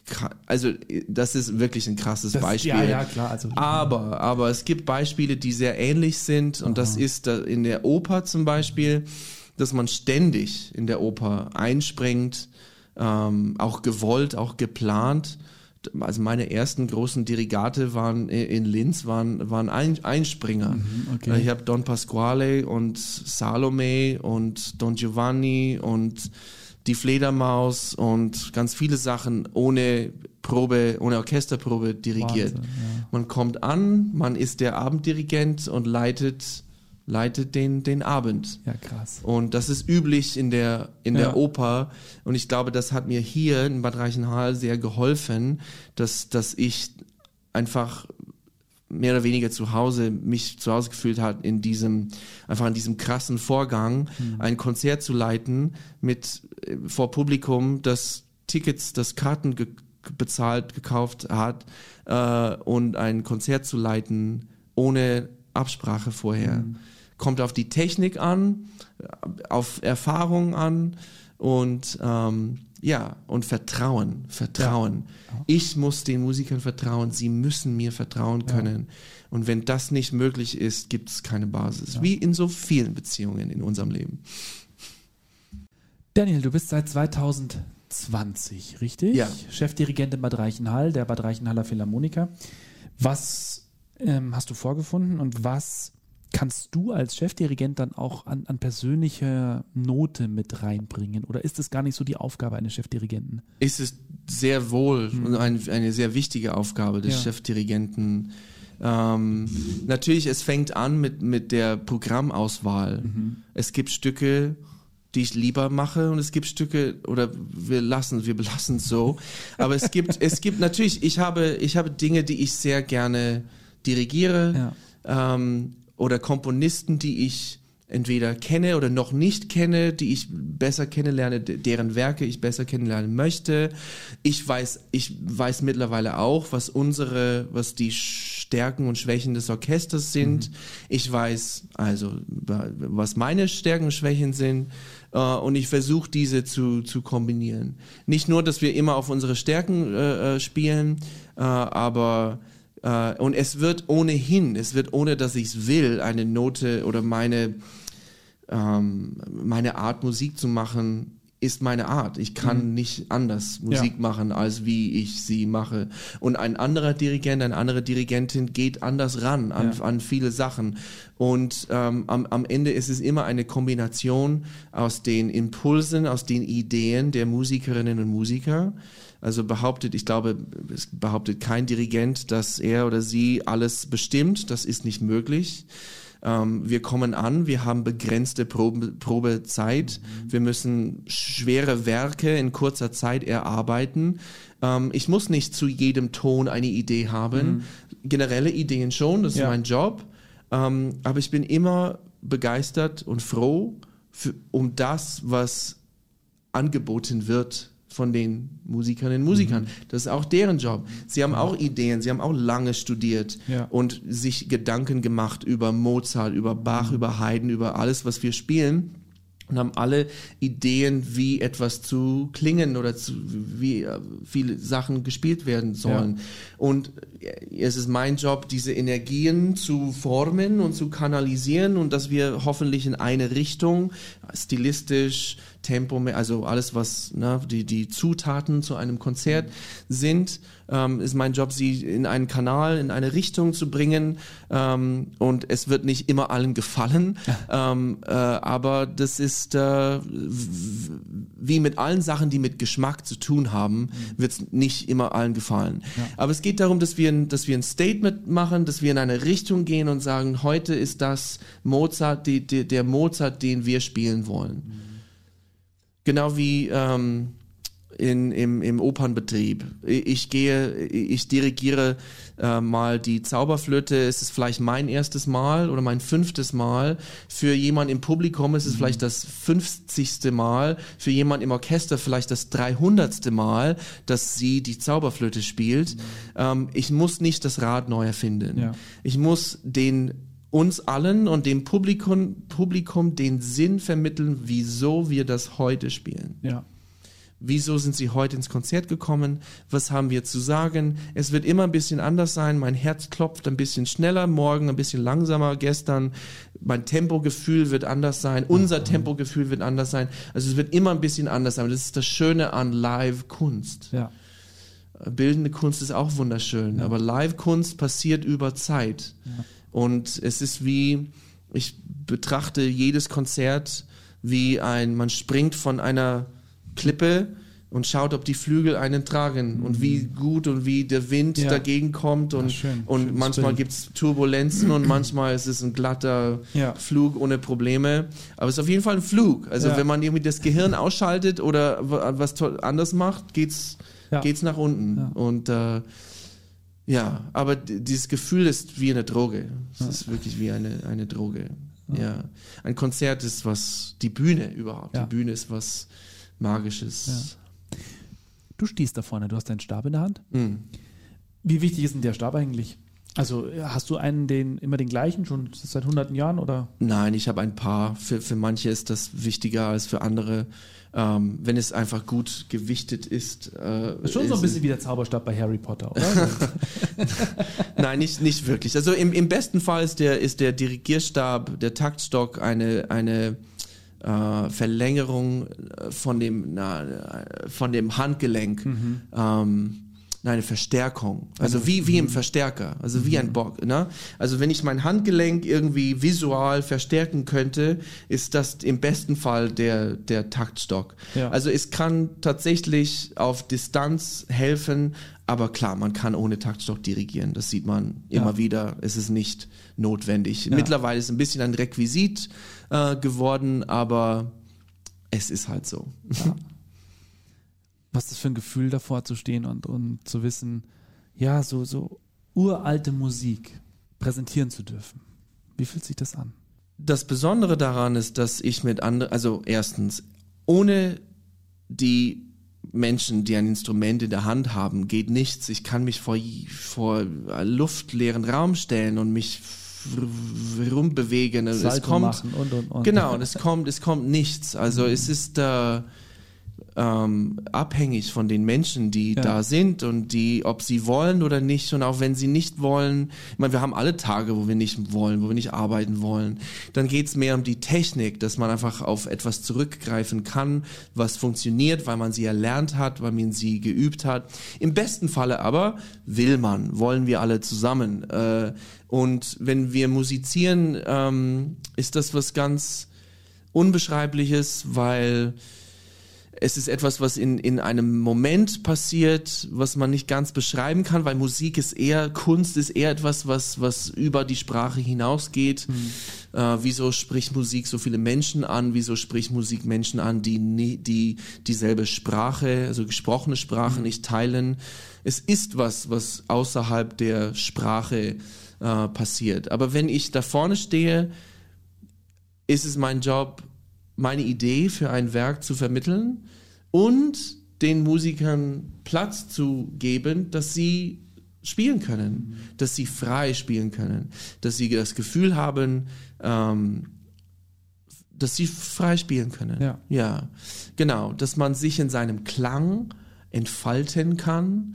S3: ist wirklich ein krasses Beispiel.
S2: Ja, klar. Also,
S3: aber es gibt Beispiele, die sehr ähnlich sind, und das ist in der Oper zum Beispiel, dass man ständig in der Oper einspringt, auch gewollt, auch geplant. Also meine ersten großen Dirigate waren in Linz, waren Einspringer.
S2: Okay.
S3: Ich habe Don Pasquale und Salome und Don Giovanni und die Fledermaus und ganz viele Sachen ohne Orchesterprobe dirigiert.
S2: Wahnsinn, ja.
S3: Man kommt an, man ist der Abenddirigent und leitet den Abend.
S2: Ja, krass.
S3: Und das ist üblich in der Oper. Und ich glaube, das hat mir hier in Bad Reichenhall sehr geholfen, dass ich einfach mehr oder weniger mich zu Hause gefühlt hat in diesem krassen Vorgang, ein Konzert zu leiten vor Publikum, das Karten gekauft hat, und ein Konzert zu leiten ohne Absprache vorher. Kommt auf die Technik an, auf Erfahrung an und und Vertrauen.
S2: Ja.
S3: Ich muss den Musikern vertrauen, sie müssen mir vertrauen können. Und wenn das nicht möglich ist, gibt es keine Basis. Wie in so vielen Beziehungen in unserem Leben.
S2: Daniel, du bist seit 2020, richtig?
S3: Ja.
S2: Chefdirigent in Bad Reichenhall, der Bad Reichenhaller Philharmoniker. Was hast du vorgefunden und was kannst du als Chefdirigent dann auch an persönlicher Note mit reinbringen? Oder ist es gar nicht so die Aufgabe eines Chefdirigenten?
S3: Ist es sehr wohl eine sehr wichtige Aufgabe des Chefdirigenten. Natürlich, es fängt an mit der Programmauswahl. Es gibt Stücke, die ich lieber mache, und es gibt Stücke, oder wir belassen es so, aber es gibt natürlich, ich habe Dinge, die ich sehr gerne dirigiere, oder Komponisten, die ich entweder kenne oder noch nicht kenne, die ich besser kennenlerne, deren Werke ich besser kennenlernen möchte. Ich weiß mittlerweile auch, was die Stärken und Schwächen des Orchesters sind. Ich weiß also, was meine Stärken und Schwächen sind, und ich versuche, diese zu kombinieren. Nicht nur, dass wir immer auf unsere Stärken spielen, aber und es wird ohne dass ich es will, eine Note oder meine Art, Musik zu machen, ist meine Art. Ich kann nicht anders Musik machen, als wie ich sie mache. Und ein anderer Dirigent, eine andere Dirigentin geht anders ran an viele Sachen. Und am Ende ist es immer eine Kombination aus den Impulsen, aus den Ideen der Musikerinnen und Musiker. Also es behauptet kein Dirigent, dass er oder sie alles bestimmt. Das ist nicht möglich. Wir kommen an, wir haben begrenzte Probezeit. Wir müssen schwere Werke in kurzer Zeit erarbeiten. Ich muss nicht zu jedem Ton eine Idee haben. Generelle Ideen schon, das ist mein Job. Aber ich bin immer begeistert und froh um das, was angeboten wird von den Musikerinnen und Musikern. Das ist auch deren Job. Sie haben auch Ideen, sie haben auch lange studiert und sich Gedanken gemacht über Mozart, über Bach, über Haydn, über alles, was wir spielen, und haben alle Ideen, wie etwas zu klingen oder wie viele Sachen gespielt werden sollen. Und es ist mein Job, diese Energien zu formen und zu kanalisieren, und dass wir hoffentlich in eine Richtung, stilistisch, Tempo, also alles, was die Zutaten zu einem Konzert sind, ist mein Job, sie in einen Kanal, in eine Richtung zu bringen, und es wird nicht immer allen gefallen, aber das ist wie mit allen Sachen, die mit Geschmack zu tun haben, wird es nicht immer allen gefallen. Aber es geht darum, dass wir ein Statement machen, dass wir in eine Richtung gehen und sagen, heute ist das Mozart, der Mozart, den wir spielen wollen. Genau wie im Opernbetrieb. Ich dirigiere mal die Zauberflöte. Es ist vielleicht mein erstes Mal oder mein 5. Mal. Für jemand im Publikum ist es vielleicht das 50. Mal. Für jemand im Orchester vielleicht das 300. Mal, dass sie die Zauberflöte spielt. Ich muss nicht das Rad neu erfinden. Ich muss uns allen und dem Publikum den Sinn vermitteln, wieso wir das heute spielen. Wieso sind sie heute ins Konzert gekommen? Was haben wir zu sagen? Es wird immer ein bisschen anders sein. Mein Herz klopft ein bisschen schneller, morgen ein bisschen langsamer, gestern. Mein Tempogefühl wird anders sein. Unser Tempogefühl wird anders sein. Also es wird immer ein bisschen anders sein. Das ist das Schöne an Live-Kunst. Bildende Kunst ist auch wunderschön, aber Live-Kunst passiert über Zeit. Und es ist ich betrachte jedes Konzert wie man springt von einer Klippe und schaut, ob die Flügel einen tragen und wie gut und wie der Wind dagegen kommt, und manchmal gibt es Turbulenzen und manchmal ist es ein glatter Flug ohne Probleme. Aber es ist auf jeden Fall ein Flug. Also wenn man irgendwie das Gehirn ausschaltet oder was anders macht, geht's nach unten. Und aber dieses Gefühl ist wie eine Droge. Es ist wirklich wie eine Droge. Ein Konzert ist die Bühne überhaupt. Die Bühne ist was Magisches.
S2: Du stehst da vorne, du hast deinen Stab in der Hand. Wie wichtig ist denn der Stab eigentlich? Also hast du immer den gleichen, schon seit hunderten Jahren, oder? Nein,
S3: ich habe ein paar. Für manche ist das wichtiger als für andere. Wenn es einfach gut gewichtet ist.
S2: Schon so ein bisschen wie der Zauberstab bei Harry Potter, oder?
S3: Nein, nicht wirklich. Also im besten Fall ist der Dirigierstab, der Taktstock eine Verlängerung von dem Handgelenk. Eine Verstärkung, also wie im Verstärker, also wie ein Bock, ne? Also wenn ich mein Handgelenk irgendwie visual verstärken könnte, ist das im besten Fall der Taktstock. Also es kann tatsächlich auf Distanz helfen, aber klar, man kann ohne Taktstock dirigieren, das sieht man immer wieder, es ist nicht notwendig. Mittlerweile ist es ein bisschen ein Requisit geworden, aber es ist halt so.
S2: Ja. Was ist das für ein Gefühl, davor zu stehen und zu wissen, ja, so uralte Musik präsentieren zu dürfen. Wie fühlt sich das an?
S3: Das Besondere daran ist, dass ich mit anderen, also erstens, ohne die Menschen, die ein Instrument in der Hand haben, geht nichts. Ich kann mich vor luftleeren Raum stellen und mich rumbewegen.
S2: Salto
S3: es kommt
S2: machen und.
S3: Genau, und es kommt nichts. Also es ist abhängig von den Menschen, die da sind und die, ob sie wollen oder nicht. Und auch wenn sie nicht wollen, ich meine, wir haben alle Tage, wo wir nicht wollen, wo wir nicht arbeiten wollen. Dann geht's mehr um die Technik, dass man einfach auf etwas zurückgreifen kann, was funktioniert, weil man sie erlernt hat, weil man sie geübt hat. Im besten Falle aber wollen wir alle zusammen. Und wenn wir musizieren, ist das was ganz Unbeschreibliches, weil es ist etwas, was in einem Moment passiert, was man nicht ganz beschreiben kann, weil Kunst ist eher etwas, was über die Sprache hinausgeht. Wieso spricht Musik so viele Menschen an? Wieso spricht Musik Menschen an, die dieselbe Sprache, also gesprochene Sprache nicht teilen? Es ist was außerhalb der Sprache passiert. Aber wenn ich da vorne stehe, ist es mein Job, meine Idee für ein Werk zu vermitteln und den Musikern Platz zu geben, dass sie spielen können, dass sie frei spielen können, dass sie das Gefühl haben, dass sie frei spielen können. Ja, genau, dass man sich in seinem Klang entfalten kann.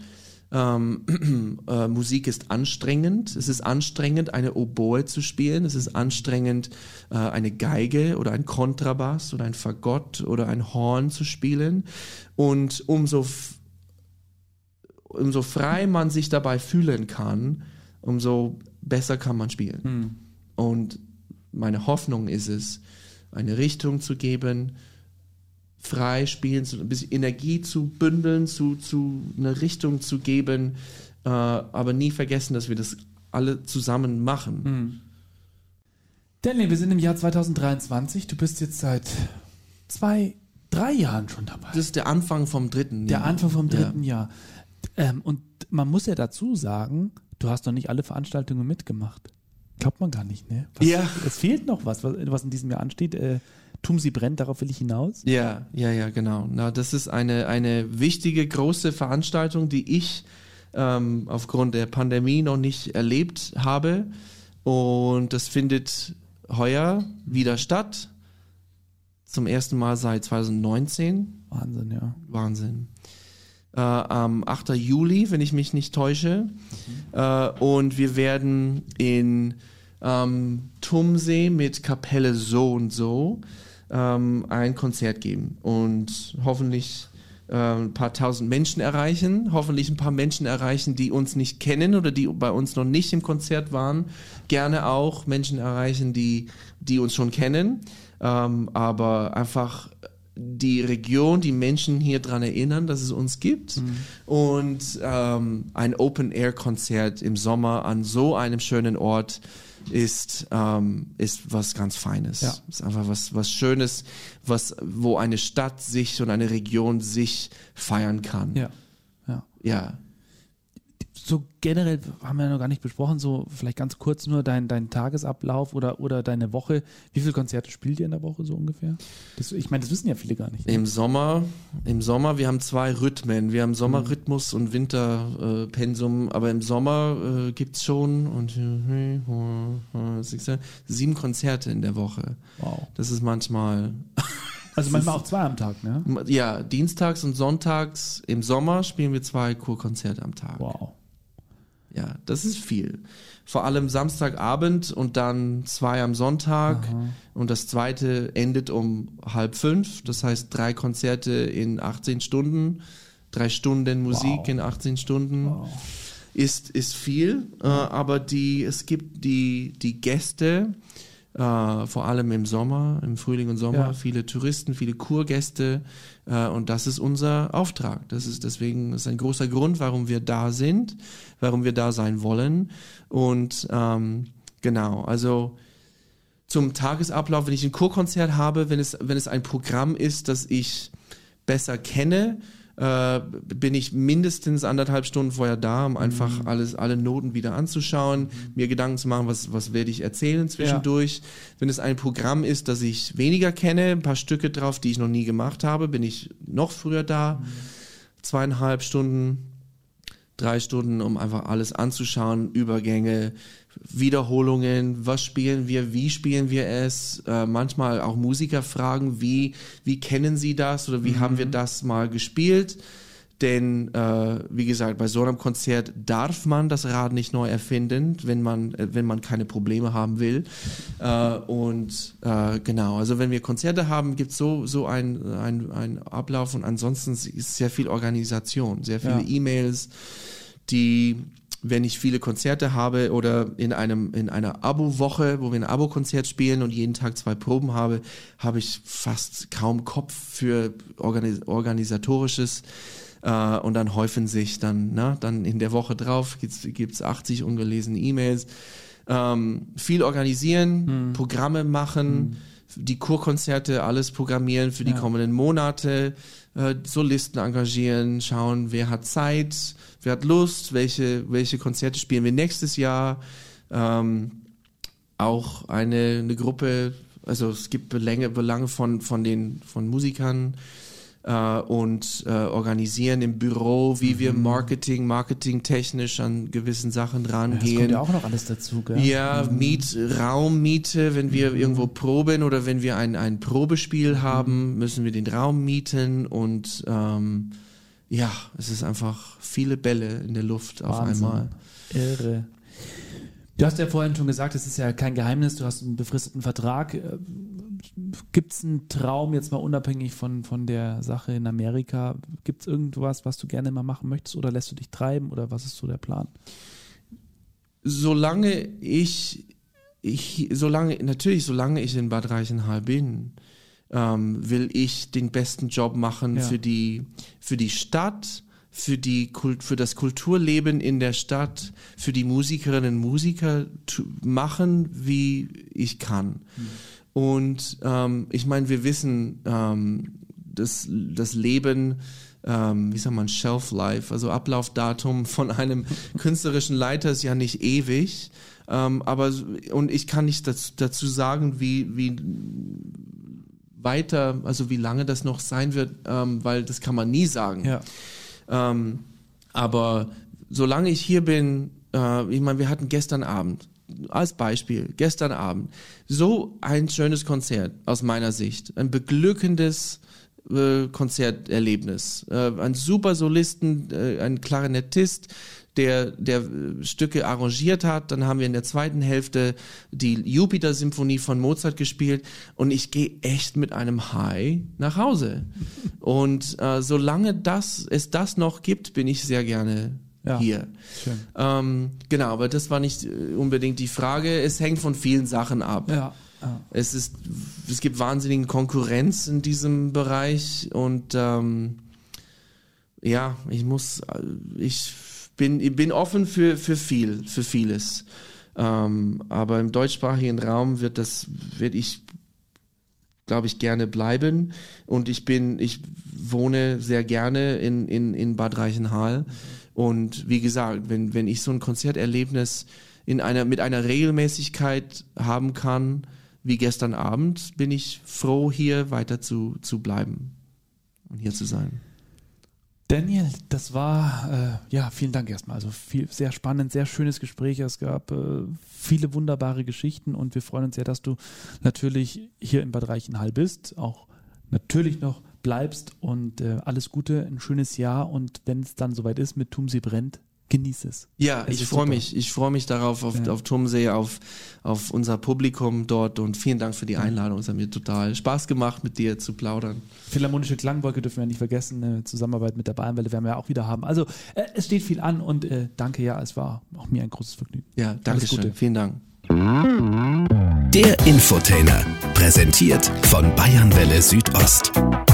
S3: Musik ist anstrengend. Es ist anstrengend, eine Oboe zu spielen. Es ist anstrengend, eine Geige oder ein Kontrabass oder ein Fagott oder ein Horn zu spielen. Und umso frei man sich dabei fühlen kann, umso besser kann man spielen. Und meine Hoffnung ist es, eine Richtung zu geben, frei spielen, ein bisschen Energie zu bündeln, zu einer Richtung zu geben, aber nie vergessen, dass wir das alle zusammen machen.
S2: Daniel, wir sind im Jahr 2023. Du bist jetzt seit 3 Jahren schon dabei.
S3: Das ist der Anfang vom dritten Jahr.
S2: Der Anfang vom dritten Jahr. Und man muss ja dazu sagen, du hast noch nicht alle Veranstaltungen mitgemacht. Glaubt man gar nicht, ne? Es fehlt noch was in diesem Jahr ansteht. Tumsi brennt, darauf will ich hinaus.
S3: Ja, genau. Na, das ist eine wichtige, große Veranstaltung, die ich aufgrund der Pandemie noch nicht erlebt habe. Und das findet heuer wieder statt. Zum ersten Mal seit 2019.
S2: Wahnsinn, ja.
S3: Wahnsinn. Am 8. Juli, wenn ich mich nicht täusche. Und wir werden in Tumsee mit Kapelle so und so ein Konzert geben und hoffentlich ein paar tausend Menschen erreichen, hoffentlich ein paar Menschen erreichen, die uns nicht kennen oder die bei uns noch nicht im Konzert waren, gerne auch Menschen erreichen, die uns schon kennen, aber einfach die Region, die Menschen hier dran erinnern, dass es uns gibt und ein Open-Air-Konzert im Sommer an so einem schönen Ort ist was ganz Feines. Ja. Ist einfach was Schönes, wo eine Stadt sich und eine Region sich feiern kann. Ja.
S2: So generell haben wir ja noch gar nicht besprochen, so vielleicht ganz kurz nur dein Tagesablauf oder deine Woche. Wie viele Konzerte spielt ihr in der Woche so ungefähr? Ich meine, das wissen ja viele gar nicht. Ne?
S3: Im Sommer, wir haben 2 Rhythmen. Wir haben Sommerrhythmus und Winterpensum, aber im Sommer gibt's schon 7 Konzerte in der Woche.
S2: Wow.
S3: Das ist manchmal...
S2: Also manchmal auch 2 am Tag, ne?
S3: Ja, dienstags und sonntags im Sommer spielen wir 2 Kurkonzerte am Tag.
S2: Wow.
S3: Ja, das ist viel. Vor allem Samstagabend und dann 2 am Sonntag. Aha. Und das zweite endet um 4:30. Das heißt 3 Konzerte in 18 Stunden, 3 Stunden Musik in 18 Stunden. Wow. Ist viel, aber es gibt die Gäste, vor allem im Sommer, im Frühling und Sommer, viele Touristen, viele Kurgäste, und das ist unser Auftrag. Das ist ein großer Grund, warum wir da sind, warum wir da sein wollen. Und genau, also zum Tagesablauf, wenn ich ein Chorkonzert habe, wenn es ein Programm ist, das ich besser kenne, bin ich mindestens 1,5 Stunden vorher da, um einfach alle Noten wieder anzuschauen, mir Gedanken zu machen, was werde ich erzählen zwischendurch. Ja. Wenn es ein Programm ist, das ich weniger kenne, ein paar Stücke drauf, die ich noch nie gemacht habe, bin ich noch früher da, 2,5 Stunden, 3 Stunden, um einfach alles anzuschauen, Übergänge, Wiederholungen, was spielen wir, wie spielen wir es, manchmal auch Musiker fragen, wie kennen sie das oder wie haben wir das mal gespielt, denn wie gesagt, bei so einem Konzert darf man das Rad nicht neu erfinden, wenn man keine Probleme haben will genau, also wenn wir Konzerte haben, gibt es so ein Ablauf und ansonsten ist sehr viel Organisation, sehr viele E-Mails, die, wenn ich viele Konzerte habe oder in einer Abo-Woche, wo wir ein Abo-Konzert spielen und jeden Tag 2 Proben habe ich fast kaum Kopf für Organisatorisches und dann häufen sich dann in der Woche drauf gibt's 80 ungelesene E-Mails. Viel organisieren, Programme machen, die Chorkonzerte, alles programmieren für die kommenden Monate, Solisten engagieren, schauen, wer hat Zeit, wer hat Lust, welche Konzerte spielen wir nächstes Jahr. Auch eine Gruppe, also es gibt Belange von Musikern und organisieren im Büro, wie wir marketingtechnisch an gewissen Sachen rangehen. Das
S2: kommt ja auch noch alles dazu, gell?
S3: Ja, Raummiete, wenn wir irgendwo proben oder wenn wir ein Probespiel haben, müssen wir den Raum mieten und es ist einfach viele Bälle in der Luft auf einmal.
S2: Irre. Du hast ja vorhin schon gesagt, es ist ja kein Geheimnis, du hast einen befristeten Vertrag. Gibt es einen Traum, jetzt mal unabhängig von der Sache in Amerika, gibt es irgendwas, was du gerne mal machen möchtest oder lässt du dich treiben oder was ist so der Plan?
S3: Solange ich in Bad Reichenhall bin, will ich den besten Job machen für die Stadt, für das Kulturleben in der Stadt, für die Musikerinnen und Musiker machen, wie ich kann. Und ich meine, wir wissen, das Leben, wie sagt man, Shelf Life, also Ablaufdatum von einem künstlerischen Leiter ist ja nicht ewig, und ich kann nicht dazu sagen, wie weiter, also wie lange das noch sein wird, weil das kann man nie sagen. Ja. Aber solange ich hier bin, ich meine, wir hatten gestern Abend, als Beispiel, so ein schönes Konzert aus meiner Sicht, ein beglückendes Konzerterlebnis, ein super Solisten, ein Klarinettist, der Stücke arrangiert hat. Dann haben wir in der zweiten Hälfte die Jupiter-Symphonie von Mozart gespielt und ich gehe echt mit einem High nach Hause. Und solange es das noch gibt, bin ich sehr gerne hier. Schön. Genau, aber das war nicht unbedingt die Frage. Es hängt von vielen Sachen ab. Ja. Es gibt wahnsinnige Konkurrenz in diesem Bereich und ich bin offen für vieles. Aber im deutschsprachigen Raum wird ich, glaube ich, gerne bleiben. Und ich wohne sehr gerne in Bad Reichenhall. Und wie gesagt, wenn ich so ein Konzerterlebnis mit einer Regelmäßigkeit haben kann, wie gestern Abend, bin ich froh, hier weiter zu bleiben und hier zu sein.
S2: Daniel, das war, vielen Dank erstmal. Also sehr spannend, sehr schönes Gespräch. Es gab viele wunderbare Geschichten und wir freuen uns sehr, dass du natürlich hier in Bad Reichenhall bist, auch natürlich noch bleibst und alles Gute, ein schönes Jahr und wenn es dann soweit ist mit Tumsee brennt, genieß es.
S3: Ja, ich freue mich darauf, auf Tumsee, auf unser Publikum dort und vielen Dank für die Einladung. Es hat mir total Spaß gemacht, mit dir zu plaudern.
S2: Philharmonische Klangwolke dürfen wir nicht vergessen, eine Zusammenarbeit mit der Bayernwelle werden wir ja auch wieder haben. Also es steht viel an und danke, es war auch mir ein großes Vergnügen.
S3: Ja, danke schön, vielen Dank.
S1: Der Infotainer, präsentiert von Bayernwelle Südost.